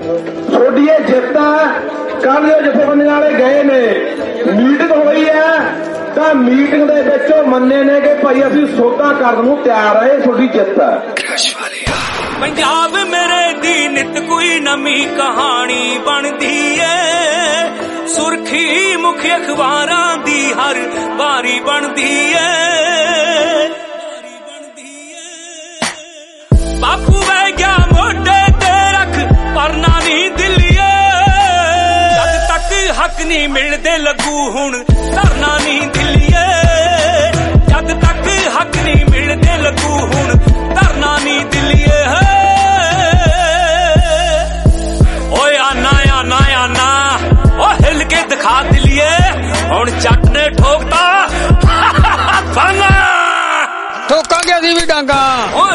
ਤੁਹਾਡੀ ਇਹ ਜਿੱਤ ਹੈ। ਕੱਲ ਜੋ ਜਥੇਬੰਦੀਆਂ ਵਾਲੇ ਗਏ ਨੇ, ਮੀਟਿੰਗ ਹੋਈ ਹੈ ਤਾਂ ਮੀਟਿੰਗ ਦੇ ਵਿੱਚ ਉਹ ਮੰਨੇ ਨੇ ਕਿ ਭਾਈ ਅਸੀਂ ਸੌਦਾ ਕਰਨ ਨੂੰ ਤਿਆਰ ਹੈ। ਇਹ ਤੁਹਾਡੀ ਜਿੱਤ ਹੈ। ਪੰਜਾਬ ਮੇਰੇ ਦੀ ਨਿਤ ਕੋਈ ਨਵੀਂ ਕਹਾਣੀ ਬਣਦੀ ਏ, ਸੁਰਖੀ ਮੁੱਖ ਅਖਬਾਰਾਂ ਦੀ ਹਰ ਵਾਰੀ ਬਣਦੀ ਏ। ਬਾਪੂ ਵਹਿ ਗਿਆ ਮੋਢੇ ਤੇ ਰੱਖ ਪਰਨਾ ਨੀ ਦਿੱਲੀਏ, ਜਦ ਤੱਕ ਹੱਕ ਨੀ ਮਿਲਦੇ ਲੱਗੂ ਹੁਣ ਧਰਨਾ ਨੀ ਦਿੱਲੀਏ, ਜਦ ਤੱਕ ਹੱਕ ਨੀ ਮਿਲਦੇ ਲੱਗੂ ਹੁਣ ਧਰਨਾ ਨੀ ਦਿੱਲੀਏ। ਓਏ ਆਨਾ ਆਨਾ ਆਨਾ ਓ ਹਿੱਲ ਕੇ ਦਿਖਾ ਦਿੱਲੀਏ, ਹੁਣ ਜੱਟ ਨੇ ਠੋਕਤਾ ਠੋਕਾਂਗੇ ਅਸੀਂ ਵੀ ਡਾਂਗਾ।